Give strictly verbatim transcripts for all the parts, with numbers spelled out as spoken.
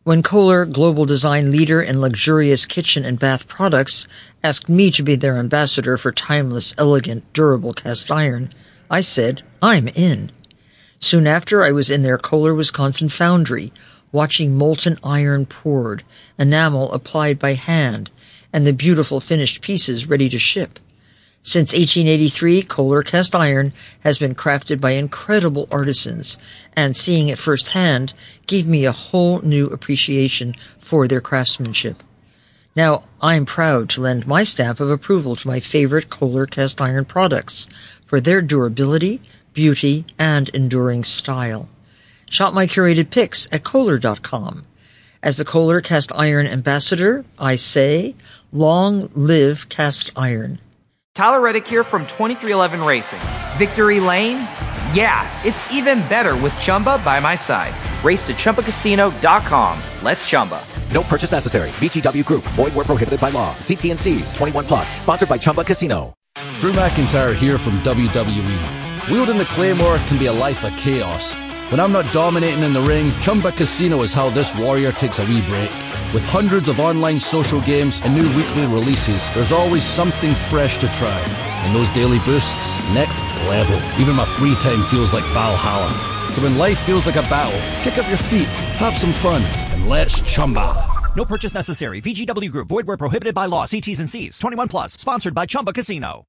When Kohler, global design leader in luxurious kitchen and bath products, asked me to be their ambassador for timeless, elegant, durable cast iron, I said, I'm in. Soon after, I was in their Kohler, Wisconsin foundry, watching molten iron poured, enamel applied by hand, and the beautiful finished pieces ready to ship. Since eighteen eighty-three, Kohler cast iron has been crafted by incredible artisans, and seeing it firsthand gave me a whole new appreciation for their craftsmanship. Now, I'm proud to lend my stamp of approval to my favorite Kohler cast iron products for their durability, beauty, and enduring style. Shop my curated picks at Kohler dot com. As the Kohler cast iron ambassador, I say, long live cast iron. Tyler Reddick here from twenty-three eleven Racing. Victory Lane? Yeah, it's even better with Chumba by my side. Race to Chumba Casino dot com. Let's Chumba. No purchase necessary. V G W Group. Void where prohibited by law. See T and C's. twenty-one plus. Sponsored by Chumba Casino. Drew McIntyre here from W W E. Wielding the Claymore can be a life of chaos. When I'm not dominating in the ring, Chumba Casino is how this warrior takes a wee break. With hundreds of online social games and new weekly releases, there's always something fresh to try. And those daily boosts, next level. Even my free time feels like Valhalla. So when life feels like a battle, kick up your feet, have some fun, and let's Chumba. No purchase necessary. V G W Group. Void where prohibited by law. See T's and C's. twenty-one plus. Sponsored by Chumba Casino.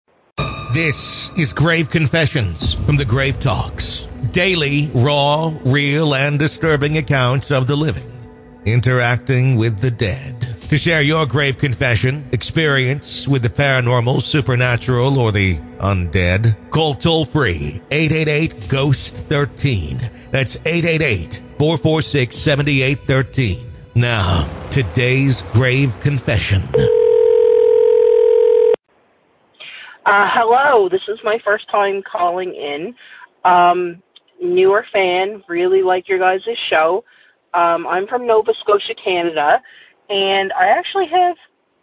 This is Grave Confessions from the Grave Talks. Daily, raw, real, and disturbing accounts of the living interacting with the dead. To share your grave confession, experience with the paranormal, supernatural, or the undead, call toll-free eight eight eight, ghost one three. That's eight eight eight, four four six, seven eight one three. Now, today's grave confession. Uh, hello, this is my first time calling in. Um, newer fan, really like your guys' show. Um, I'm from Nova Scotia, Canada, and I actually have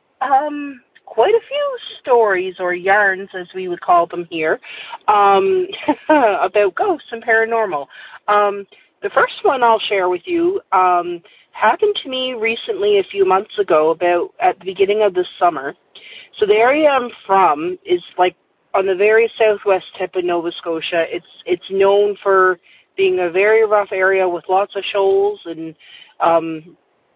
um, quite a few stories, or yarns as we would call them here, um, about ghosts and paranormal. Um, the first one I'll share with you um, happened to me recently a few months ago, about at the beginning of the summer. So the area I'm from is like on the very southwest tip of Nova Scotia. It's it's known for being a very rough area with lots of shoals, and um,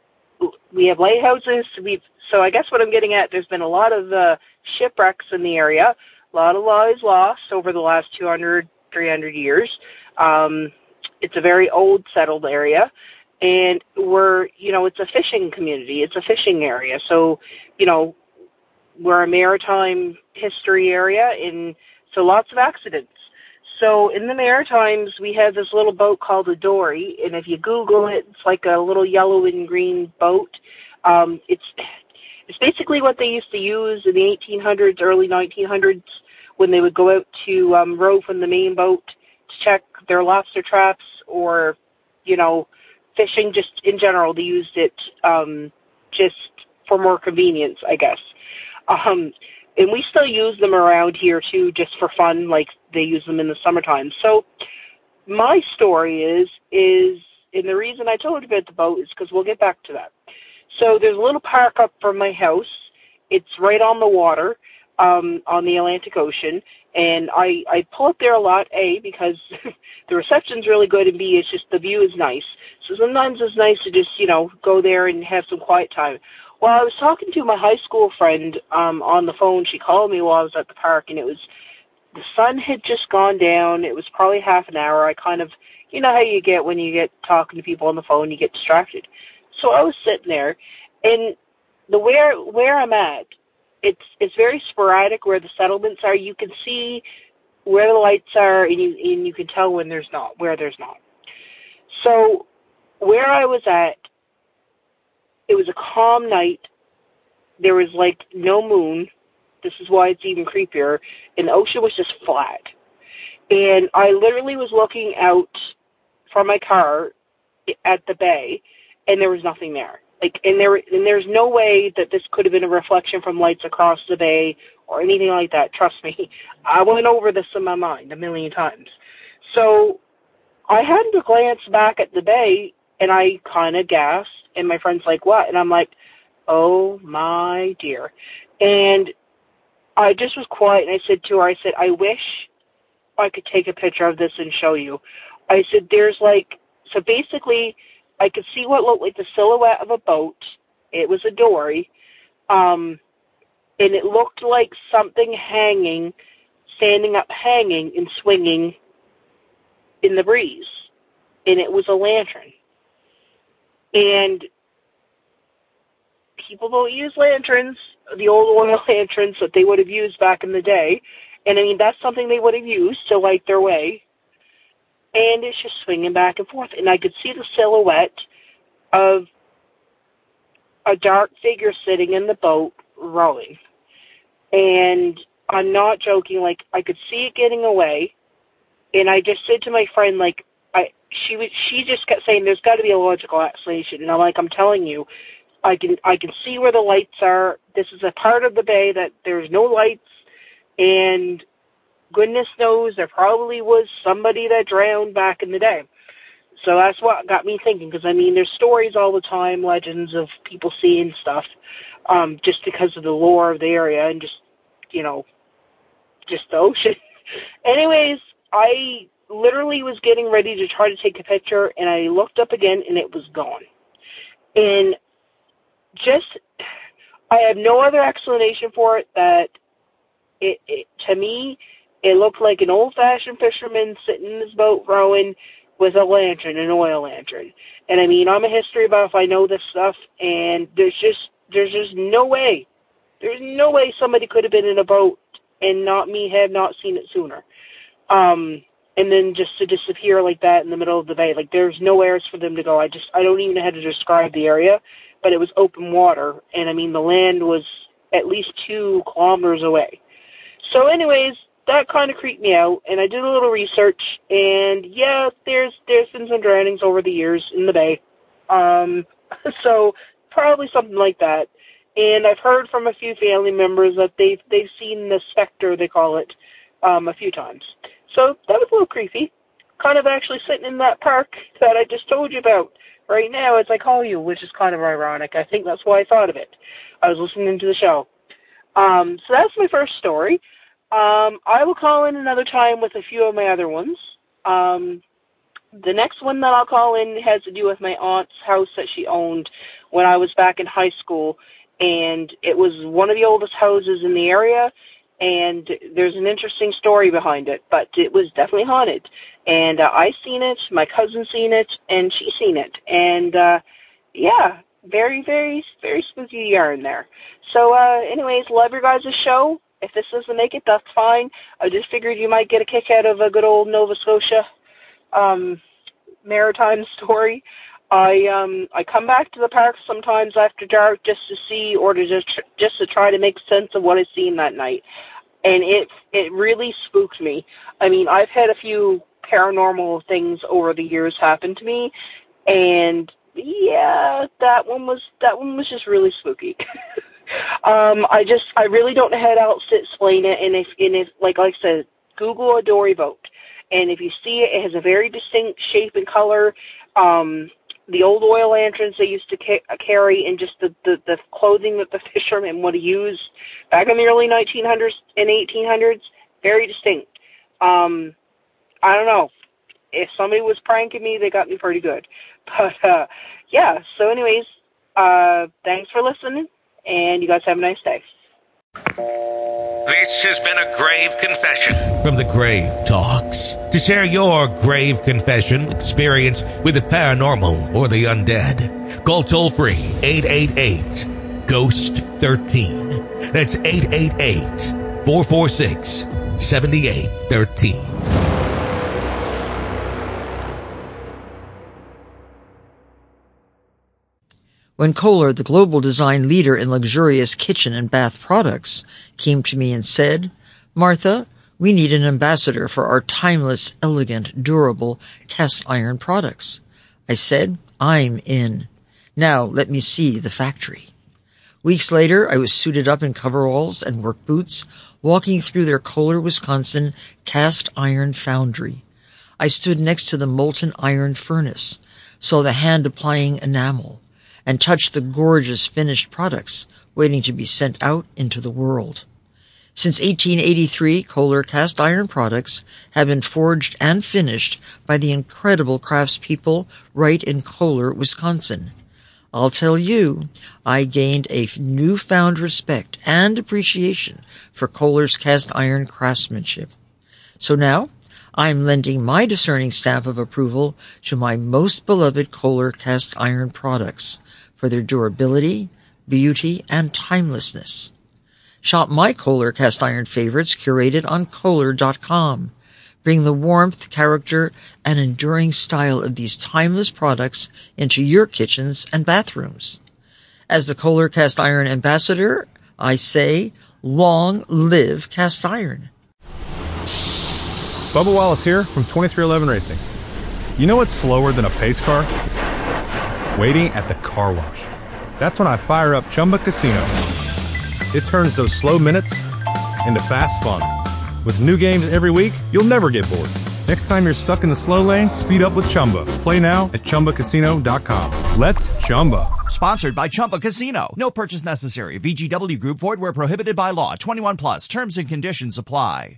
we have lighthouses. We, so I guess what I'm getting at, there's been a lot of uh, shipwrecks in the area, a lot of lives lost over the last two hundred, three hundred years. Um, it's a very old settled area, and we're, you know, it's a fishing community. It's a fishing area. So, you know, we're a maritime history area, and so lots of accidents. So in the Maritimes, we have this little boat called a dory, and if you Google it, it's like a little yellow and green boat. Um, it's it's basically what they used to use in the eighteen hundreds, early nineteen hundreds, when they would go out to um, row from the main boat to check their lobster traps, or, you know, fishing just in general. They used it um, just for more convenience, I guess. Um, and we still use them around here, too, just for fun, like they use them in the summertime. So my story is, is and the reason I told you about the boat is because we'll get back to that. So there's a little park up from my house. It's right on the water, um, on the Atlantic Ocean. And I, I pull up there a lot, A, because the reception's really good, and B, it's just the view is nice. So sometimes it's nice to just, you know, go there and have some quiet time. Well, I was talking to my high school friend um, on the phone. She called me while I was at the park, and it was, the sun had just gone down. It was probably half an hour. I kind of, you know how you get when you get talking to people on the phone, you get distracted. So I was sitting there, and the where where I'm at, it's it's very sporadic where the settlements are. You can see where the lights are, and you and you can tell when there's not, where there's not. So where I was at, it was a calm night. There was, like, no moon. This is why it's even creepier. And the ocean was just flat. And I literally was looking out from my car at the bay, and there was nothing there. Like, and there, and there's no way that this could have been a reflection from lights across the bay or anything like that. Trust me. I went over this in my mind a million times. So I happened to glance back at the bay, And I kind of gasped, and my friend's like, what? And I'm like, oh, my dear. And I just was quiet, and I said to her, I said, I wish I could take a picture of this and show you. I said, there's like, so basically, I could see what looked like the silhouette of a boat. It was a dory. Um, and it looked like something hanging, standing up hanging and swinging in the breeze. And it was a lantern. And people don't use lanterns, the old oil lanterns that they would have used back in the day. And, I mean, that's something they would have used to light their way. And it's just swinging back and forth. And I could see the silhouette of a dark figure sitting in the boat rowing. And I'm not joking. Like, I could see it getting away. And I just said to my friend, like, I she was, she just kept saying, there's got to be a logical explanation. And I'm like, I'm telling you, I can I can see where the lights are. This is a part of the bay that there's no lights, and goodness knows there probably was somebody that drowned back in the day. So that's what got me thinking, because, I mean, there's stories all the time, legends of people seeing stuff, um, just because of the lore of the area and just, you know, just the ocean. Anyways, I literally was getting ready to try to take a picture, and I looked up again, and it was gone. And just, I have no other explanation for it, that it, it to me, it looked like an old-fashioned fisherman sitting in his boat rowing with a lantern, an oil lantern. And, I mean, I'm a history buff, I know this stuff, and there's just, there's just no way, there's no way somebody could have been in a boat and not me have not seen it sooner. Um, and then just to disappear like that in the middle of the bay, like, there's nowhere else for them to go. I just, I don't even know how to describe the area, but it was open water, and, I mean, the land was at least two kilometers away. So anyways, that kind of creeped me out, and I did a little research, and yeah, there's there's been some drownings over the years in the bay. Um, so probably something like that. And I've heard from a few family members that they've, they've seen the specter, they call it, um, a few times. So that was a little creepy. Kind of actually sitting in that park that I just told you about right now as I call you, which is kind of ironic. I think that's why I thought of it. I was listening to the show. Um, so that's my first story. Um, I will call in another time with a few of my other ones. Um, the next one that I'll call in has to do with my aunt's house that she owned when I was back in high school, and it was one of the oldest houses in the area, and there's an interesting story behind it, but it was definitely haunted. And uh, I seen it, my cousin seen it, and she seen it. And, uh, yeah, very, very, very spooky yarn there. So, uh, anyways, love your guys' show. If this doesn't make it, that's fine. I just figured you might get a kick out of a good old Nova Scotia um, maritime story. I um I come back to the park sometimes after dark just to see, or to just just to try to make sense of what I seen that night, and it it really spooked me. I mean, I've had a few paranormal things over the years happen to me, and yeah, that one was that one was just really spooky. um, I just I really don't know how else to explain it, and if and if like like I said, Google a dory boat, and if you see it, it has a very distinct shape and color. Um, the old oil lanterns they used to ca- carry, and just the, the, the clothing that the fishermen would have used back in the early nineteen hundreds and eighteen hundreds, very distinct. Um, I don't know. If somebody was pranking me, they got me pretty good. But, uh, yeah, so anyways, uh, thanks for listening, and you guys have a nice day. This has been a grave confession from the Grave Talks. To share your grave confession experience with the paranormal or the undead, call toll-free eight eight eight, ghost thirteen. That's eight eight eight, four four six, seven eight one three. When Kohler, the global design leader in luxurious kitchen and bath products, came to me and said, "Martha, we need an ambassador for our timeless, elegant, durable cast iron products," I said, "I'm in. Now let me see the factory." Weeks later, I was suited up in coveralls and work boots, walking through their Kohler, Wisconsin cast iron foundry. I stood next to the molten iron furnace, saw the hand applying enamel, and touched the gorgeous finished products waiting to be sent out into the world. Since eighteen eighty-three, Kohler cast iron products have been forged and finished by the incredible craftspeople right in Kohler, Wisconsin. I'll tell you, I gained a newfound respect and appreciation for Kohler's cast iron craftsmanship. So now, I'm lending my discerning stamp of approval to my most beloved Kohler cast iron products for their durability, beauty, and timelessness. Shop my Kohler cast iron favorites curated on Kohler dot com. Bring the warmth, character, and enduring style of these timeless products into your kitchens and bathrooms. As the Kohler cast iron ambassador, I say, long live cast iron. Bubba Wallace here from twenty-three eleven Racing. You know what's slower than a pace car? Waiting at the car wash. That's when I fire up Chumba Casino. It turns those slow minutes into fast fun. With new games every week, you'll never get bored. Next time you're stuck in the slow lane, speed up with Chumba. Play now at Chumba Casino dot com. Let's Chumba. Sponsored by Chumba Casino. No purchase necessary. V G W Group. Void where prohibited by law. twenty-one plus. Terms and conditions apply.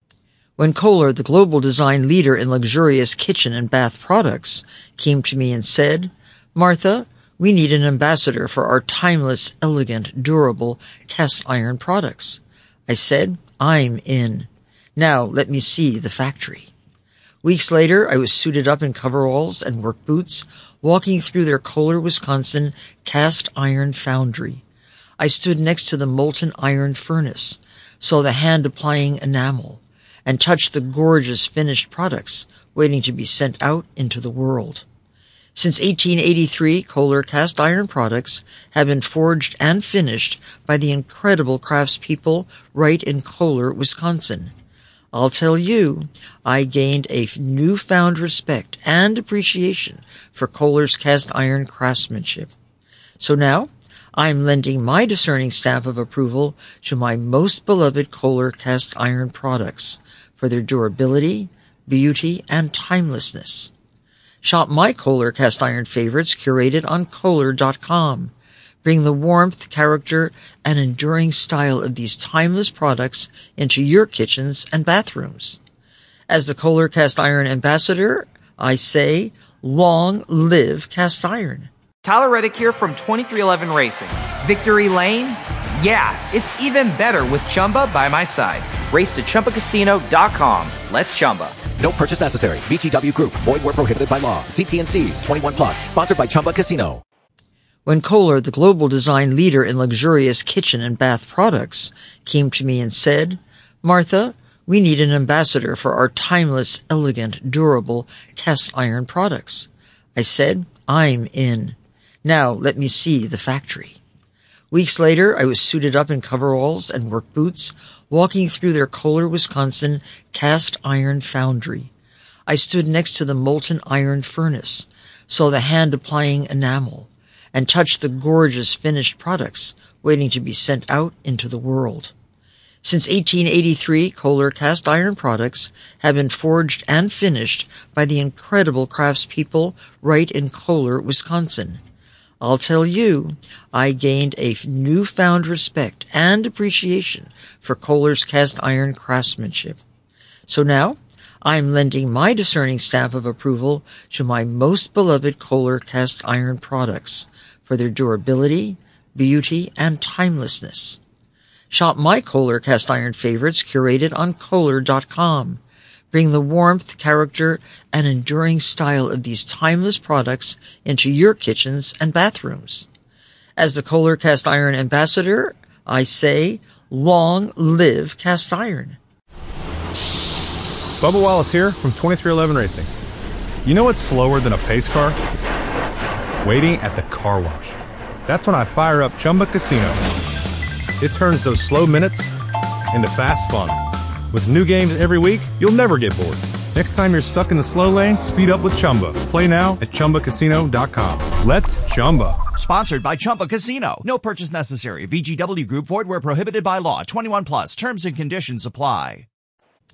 When Kohler, the global design leader in luxurious kitchen and bath products, came to me and said, "Martha, we need an ambassador for our timeless, elegant, durable cast iron products," I said, "I'm in. Now let me see the factory." Weeks later, I was suited up in coveralls and work boots, walking through their Kohler, Wisconsin cast iron foundry. I stood next to the molten iron furnace, saw the hand applying enamel, and touched the gorgeous finished products waiting to be sent out into the world. Since eighteen eighty-three, Kohler cast iron products have been forged and finished by the incredible craftspeople right in Kohler, Wisconsin. I'll tell you, I gained a newfound respect and appreciation for Kohler's cast iron craftsmanship. So now, I'm lending my discerning stamp of approval to my most beloved Kohler cast iron products for their durability, beauty, and timelessness. Shop my Kohler cast iron favorites curated on Kohler dot com. Bring the warmth, character, and enduring style of these timeless products into your kitchens and bathrooms. As the Kohler cast iron ambassador, I say, long live cast iron. Tyler Reddick here from twenty-three eleven Racing. Victory Lane? Yeah, it's even better with Chumba by my side. Race to Chumba Casino dot com. Let's Chumba. No purchase necessary. V G W Group. Void where prohibited by law. See T and C's. twenty-one plus. Sponsored by Chumba Casino. When Kohler, the global design leader in luxurious kitchen and bath products, came to me and said, "Martha, we need an ambassador for our timeless, elegant, durable cast iron products," I said, "I'm in. Now let me see the factory." Weeks later, I was suited up in coveralls and work boots, walking through their Kohler, Wisconsin cast iron foundry. I stood next to the molten iron furnace, saw the hand applying enamel, and touched the gorgeous finished products waiting to be sent out into the world. Since eighteen eighty-three, Kohler cast iron products have been forged and finished by the incredible craftspeople right in Kohler, Wisconsin. I'll tell you, I gained a newfound respect and appreciation for Kohler's cast iron craftsmanship. So now, I'm lending my discerning stamp of approval to my most beloved Kohler cast iron products for their durability, beauty, and timelessness. Shop my Kohler cast iron favorites curated on Kohler dot com. Bring the warmth, character, and enduring style of these timeless products into your kitchens and bathrooms. As the Kohler cast iron ambassador, I say, long live cast iron. Bubba Wallace here from twenty-three eleven Racing. You know what's slower than a pace car? Waiting at the car wash. That's when I fire up Chumba Casino. It turns those slow minutes into fast fun. With new games every week, you'll never get bored. Next time you're stuck in the slow lane, speed up with Chumba. Play now at Chumba Casino dot com. Let's Chumba. Sponsored by Chumba Casino. No purchase necessary. V G W Group. Void where prohibited by law. twenty-one plus. Terms and conditions apply.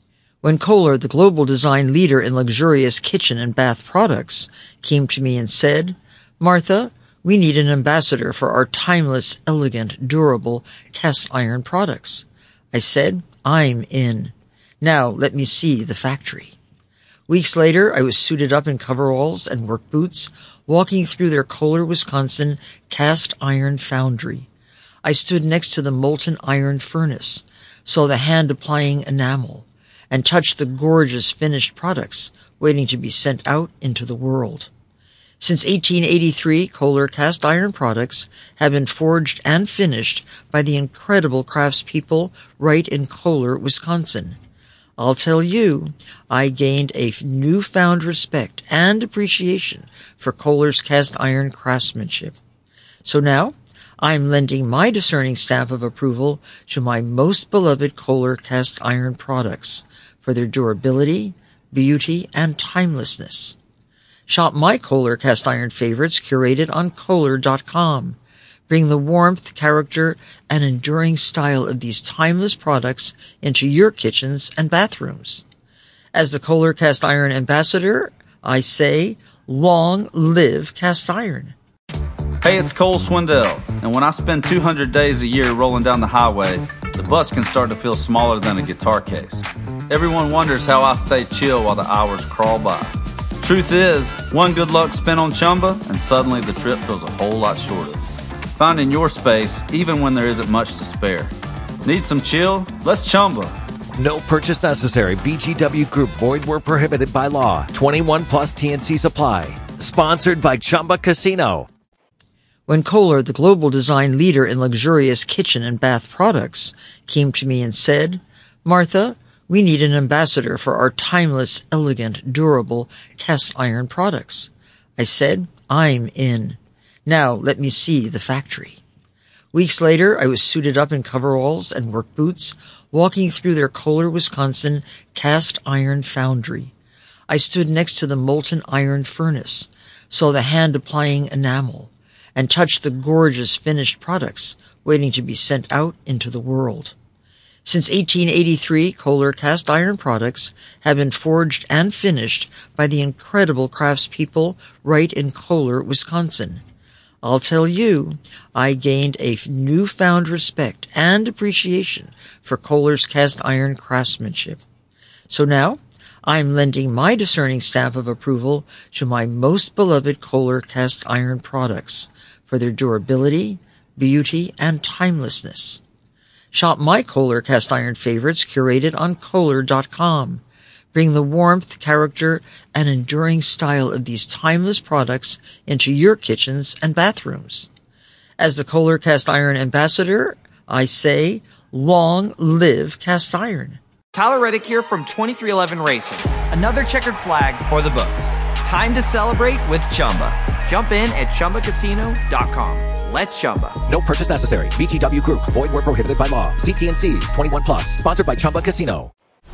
When Kohler, the global design leader in luxurious kitchen and bath products, came to me and said, "Martha, we need an ambassador for our timeless, elegant, durable cast iron products," I said, "I'm in. Now let me see the factory." Weeks later, I was suited up in coveralls and work boots, walking through their Kohler, Wisconsin cast iron foundry. I stood next to the molten iron furnace, saw the hand applying enamel, and touched the gorgeous finished products waiting to be sent out into the world. Since eighteen eighty-three, Kohler cast iron products have been forged and finished by the incredible craftspeople right in Kohler, Wisconsin. I'll tell you, I gained a newfound respect and appreciation for Kohler's cast iron craftsmanship. So now, I'm lending my discerning stamp of approval to my most beloved Kohler cast iron products for their durability, beauty, and timelessness. Shop my Kohler cast iron favorites curated on Kohler dot com. Bring the warmth, character, and enduring style of these timeless products into your kitchens and bathrooms. As the Kohler cast iron ambassador, I say, long live cast iron. Hey, it's Cole Swindell, and when I spend two hundred days a year rolling down the highway, the bus can start to feel smaller than a guitar case. Everyone wonders how I stay chill while the hours crawl by. Truth is, one good luck spent on Chumba, and suddenly the trip feels a whole lot shorter. Finding your space, even when there isn't much to spare. Need some chill? Let's Chumba. No purchase necessary. V G W Group. Void where prohibited by law. twenty-one plus T N C supply. Sponsored by Chumba Casino. When Kohler, the global design leader in luxurious kitchen and bath products, came to me and said, "Martha, we need an ambassador for our timeless, elegant, durable cast iron products," I said, "I'm in. Now let me see the factory." Weeks later, I was suited up in coveralls and work boots, walking through their Kohler, Wisconsin cast iron foundry. I stood next to the molten iron furnace, saw the hand applying enamel, and touched the gorgeous finished products waiting to be sent out into the world. Since eighteen eighty-three, Kohler cast iron products have been forged and finished by the incredible craftspeople right in Kohler, Wisconsin. I'll tell you, I gained a newfound respect and appreciation for Kohler's cast iron craftsmanship. So now, I'm lending my discerning stamp of approval to my most beloved Kohler cast iron products for their durability, beauty, and timelessness. Shop my Kohler cast iron favorites curated on Kohler dot com. Bring the warmth, character, and enduring style of these timeless products into your kitchens and bathrooms. As the Kohler cast iron ambassador, I say, long live cast iron. Tyler Reddick here from twenty-three eleven Racing. Another checkered flag for the books. Time to celebrate with Chumba. Jump in at Chumba Casino dot com. Let's Chumba. No purchase necessary. V G W Group. Void where prohibited by law. See T N Cs. twenty-one plus. Sponsored by Chumba Casino.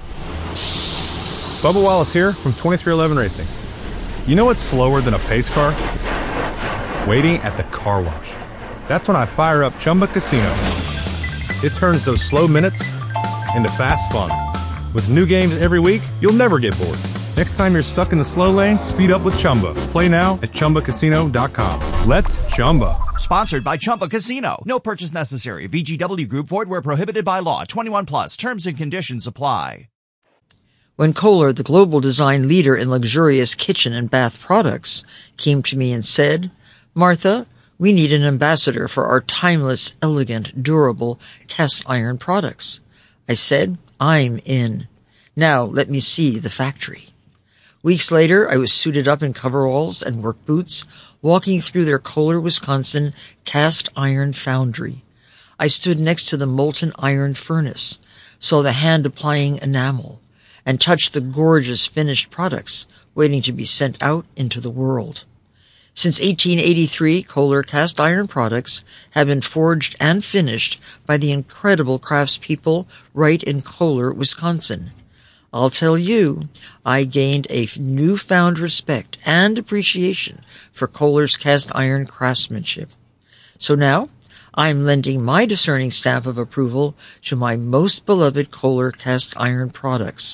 Bubba Wallace here from twenty-three eleven Racing. You know what's slower than a pace car? Waiting at the car wash. That's when I fire up Chumba Casino. It turns those slow minutes into fast fun. With new games every week, you'll never get bored. Next time you're stuck in the slow lane, speed up with Chumba. Play now at Chumba Casino dot com. Let's Chumba. Sponsored by Chumba Casino. No purchase necessary. V G W Group. Void where prohibited by law. twenty-one plus. Terms and conditions apply. When Kohler, the global design leader in luxurious kitchen and bath products, came to me and said, "Martha, we need an ambassador for our timeless, elegant, durable cast iron products," I said, "I'm in. Now let me see the factory." Weeks later, I was suited up in coveralls and work boots, walking through their Kohler, Wisconsin cast iron foundry. I stood next to the molten iron furnace, saw the hand applying enamel, and touched the gorgeous finished products waiting to be sent out into the world. Since eighteen eighty-three, Kohler cast iron products have been forged and finished by the incredible craftspeople right in Kohler, Wisconsin. I'll tell you, I gained a newfound respect and appreciation for Kohler's cast iron craftsmanship. So now, I'm lending my discerning stamp of approval to my most beloved Kohler cast iron products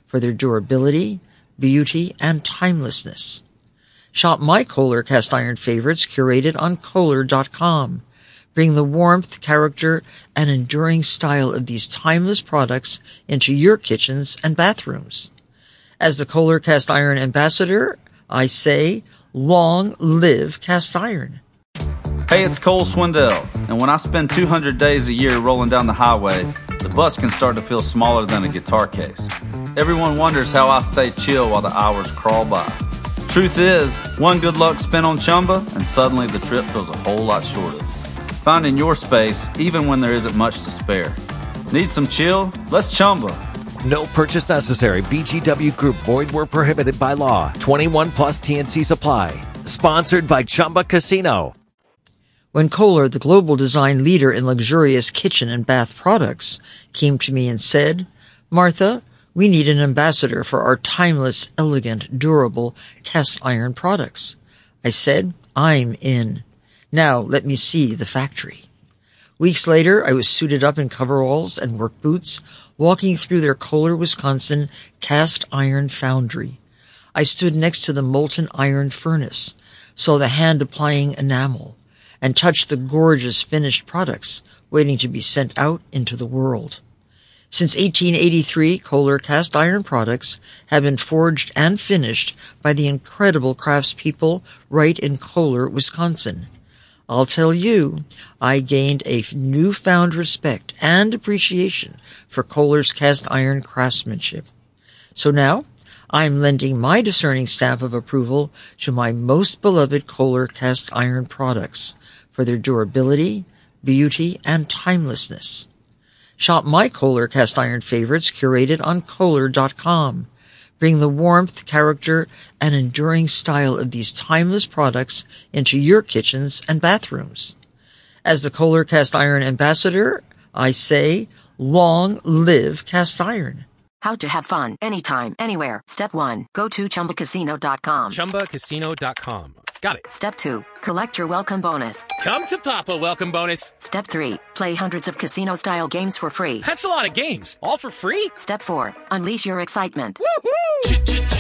for their durability, beauty, and timelessness. Shop my Kohler cast iron favorites curated on Kohler dot com. Bring the warmth, character, and enduring style of these timeless products into your kitchens and bathrooms. As the Kohler cast iron ambassador, I say, long live cast iron. Hey, it's Cole Swindell, and when I spend two hundred days a year rolling down the highway, the bus can start to feel smaller than a guitar case. Everyone wonders how I stay chill while the hours crawl by. Truth is, one good luck spin on Chumba, and suddenly the trip feels a whole lot shorter. Finding your space, even when there isn't much to spare. Need some chill? Let's Chumba. No purchase necessary. V G W Group. Void where prohibited by law. twenty-one plus T N C supply. Sponsored by Chumba Casino. When Kohler, the global design leader in luxurious kitchen and bath products, came to me and said, Martha, we need an ambassador for our timeless, elegant, durable cast iron products. I said, I'm in. Now let me see the factory. Weeks later, I was suited up in coveralls and work boots, walking through their Kohler, Wisconsin cast iron foundry. I stood next to the molten iron furnace, saw the hand-applying enamel, and touched the gorgeous finished products waiting to be sent out into the world. Since eighteen eighty-three, Kohler cast iron products have been forged and finished by the incredible craftspeople right in Kohler, Wisconsin. I'll tell you, I gained a newfound respect and appreciation for Kohler's cast iron craftsmanship. So now, I'm lending my discerning stamp of approval to my most beloved Kohler cast iron products for their durability, beauty, and timelessness. Shop my Kohler cast iron favorites curated on Kohler dot com. Bring the warmth, character, and enduring style of these timeless products into your kitchens and bathrooms. As the Kohler cast iron ambassador, I say, long live cast iron. How to have fun anytime, anywhere. Step one, go to Chumba Casino dot com. Chumba Casino dot com. Got it. Step two, collect your welcome bonus. Come to Papa welcome bonus. Step three, play hundreds of casino-style games for free. That's a lot of games. All for free? Step four, unleash your excitement. Woohoo!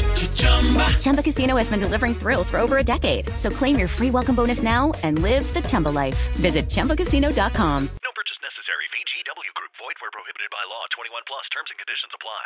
Chumba Casino has been delivering thrills for over a decade. So claim your free welcome bonus now and live the Chumba life. Visit Chumba Casino dot com. No purchase necessary. V G W Group. Void where prohibited by law. twenty-one plus. Terms and conditions apply.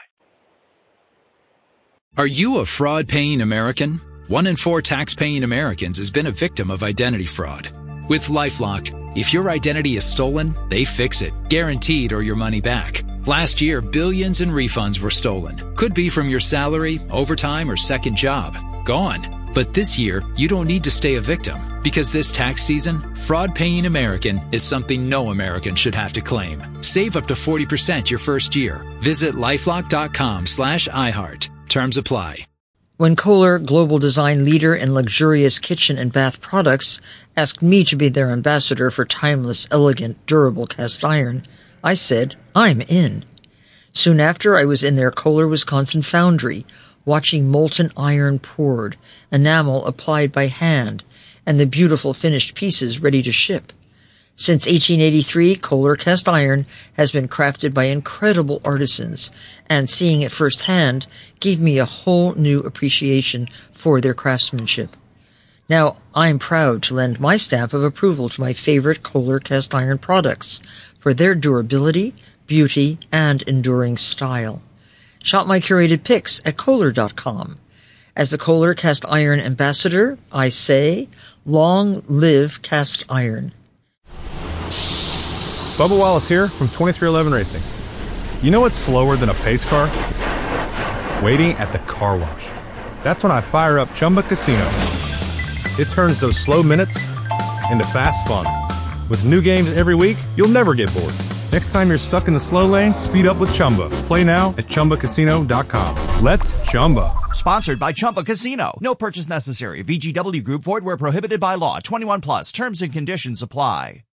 Are you a fraud-paying American? One in four tax-paying Americans has been a victim of identity fraud. With LifeLock, if your identity is stolen, they fix it, guaranteed, or your money back. Last year, billions in refunds were stolen. Could be from your salary, overtime, or second job. Gone. But this year, you don't need to stay a victim, because this tax season, fraud-paying American is something no American should have to claim. Save up to forty percent your first year. Visit lifelock dot com slash iHeart. Terms apply. When Kohler, global design leader in luxurious kitchen and bath products, asked me to be their ambassador for timeless, elegant, durable cast iron, I said, I'm in. Soon after, I was in their Kohler, Wisconsin foundry, watching molten iron poured, enamel applied by hand, and the beautiful finished pieces ready to ship. Since eighteen eighty-three, Kohler cast iron has been crafted by incredible artisans, and seeing it firsthand gave me a whole new appreciation for their craftsmanship. Now, I'm proud to lend my stamp of approval to my favorite Kohler cast iron products for their durability, beauty, and enduring style. Shop my curated picks at Kohler dot com. As the Kohler cast iron ambassador, I say, long live cast iron. Bubba Wallace here from twenty-three eleven Racing. You know what's slower than a pace car? Waiting at the car wash. That's when I fire up Chumba Casino. It turns those slow minutes into fast fun. With new games every week, you'll never get bored. Next time you're stuck in the slow lane, speed up with Chumba. Play now at Chumba Casino dot com. Let's Chumba. Sponsored by Chumba Casino. No purchase necessary. V G W Group. Void where prohibited by law. twenty-one plus. Terms and conditions apply.